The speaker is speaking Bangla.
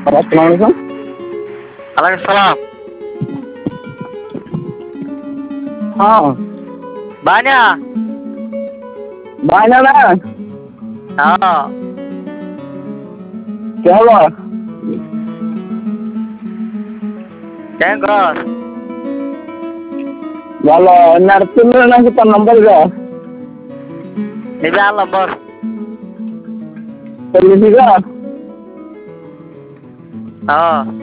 আসসালামু আলাইকুম। ওয়ালাইকুম সালাম। হ্যাঁ, বানিয়া। বাইনা না হ্যাঁ। কে হলো? কেন কর? ভালো না, তুমি নাকি তোর নম্বর দে নিবি আল্লাহ বস। লিখি গা। হ্যাঁ।